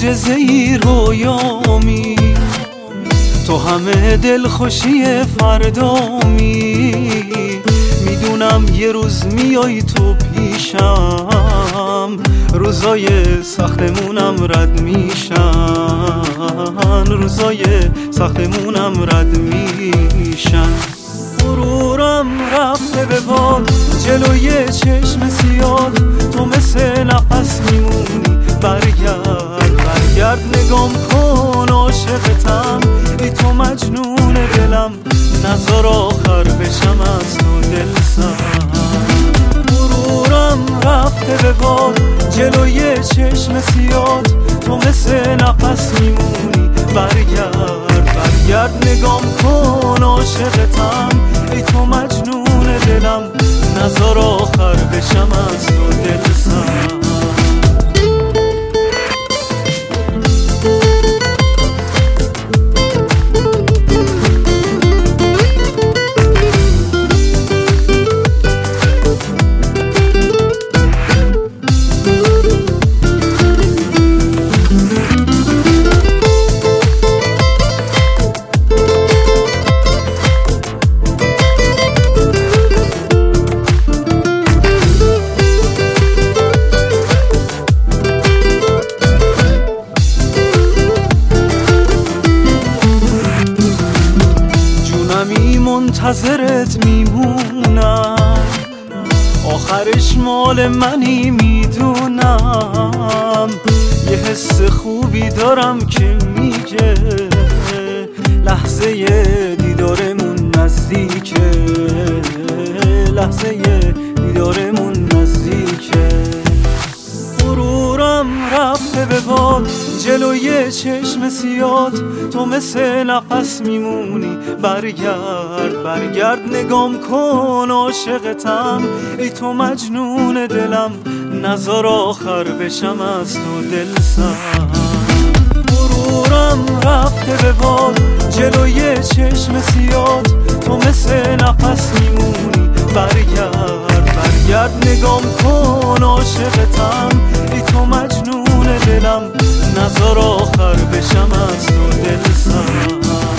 معجزه‌ای رویامی، تو همه دلخوشی فردامی. میدونم یه روز میای تو پیشم، روزای سختمونم رد میشن، روزای سختمونم رد میشن. غرورم رفته به باد جلوی چشم سیاد، تو مثل نفس میمونی. برگرد نگام کن عاشقتم، ای تو مجنون دلم، نذار آخر بشم از تو دل سر. غرورم رفته به باد جلوی چشم سیاد، تو مثل نفس میمونی. برگرد نگام کن عاشقتم، ای تو مجنون دلم، نذار آخر بشم از تو دل سر. منتظرت میمونم، آخرش مال منی میدونم. یه حس خوبی دارم که میگه لحظه دیدارمون نزدیکه، لحظه دیدارمون نزدیکه. غرورم رفته به باد جلوی چشم سیاد، تو مثل نفس میمونی. برگرد نگام کن عاشقتم، ای تو مجنون دلم، نذار آخر بشم از تو دل سر. غرورم رفته به باد جلوی چشم سیاد، تو مثل نفس میمونی. برگرد نگام کن عاشقتم، ای تو مجنون دلم، نذار آخر بشم از تو دل سر.